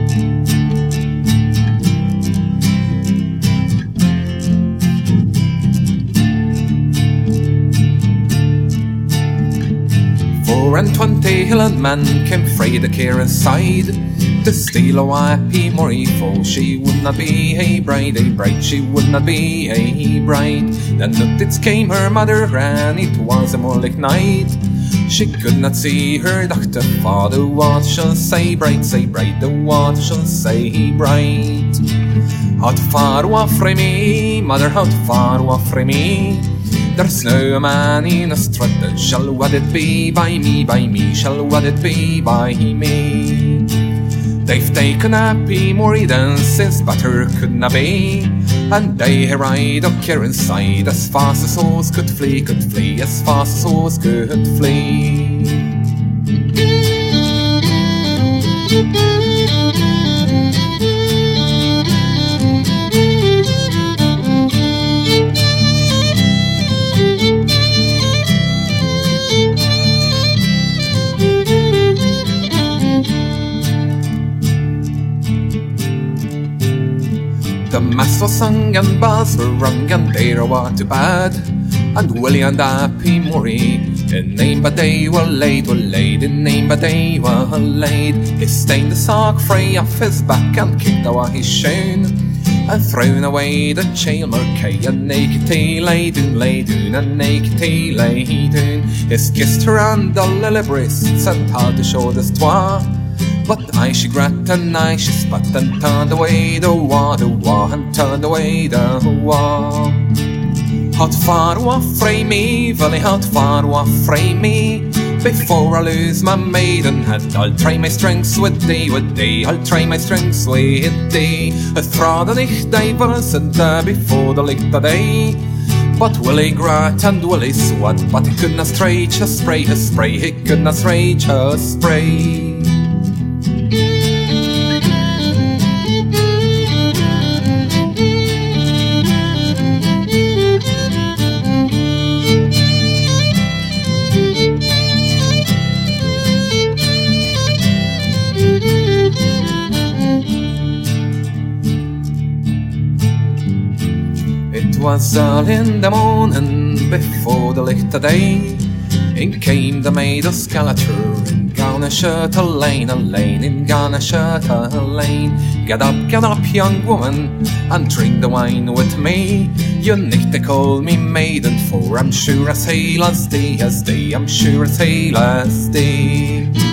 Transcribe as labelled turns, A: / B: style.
A: "420 Highland men came frae the Kieran's side to steal a wappy Murray foe. She would not be a bride, she would not be a bride. Then the tits came her mother ran, it was a Morlick night. She could not see her doctor father, what shall say bride, the what shall say bride. How far off frae me, mother, how far off frae me? There's no a man in a strut, shall what it be by me, shall what it be by me? They've taken Happy Murray then since better could not be, and they ride up Kieran's side as fast as horse could flee, as fast as horse could flee. The master sung and bells were rung and they were to bed, and Willie and Happy Murray in name but they were laid, in name but they were laid. He stained the sock frae off his back and kicked away his shoon, and thrown away the chain Murkay, and naked he lay doon, and naked he lay doon. He's kissed her on the lily breasts and told the shoulders twa, but I she grat and I she spat and turned away the wa, and turned away the wa. Hot far off frae me, Valley, hot far off frae me. Before I lose my maidenhead, I'll try my strengths with thee, I'll try my strengths with thee. A thraad and ich die and before the licht of day. But Willie grat and Willie swat, but he could not stretch a spray, he could not stretch a spray. It was early in the morning before the licht of day. In came the maid of Scalatrur, in Garner shirt a lane, in Garner shirt a lane. Get up, young woman, and drink the wine with me. You nicht to call me maiden, for I'm sure as hale as thee, I'm sure as hale as thee.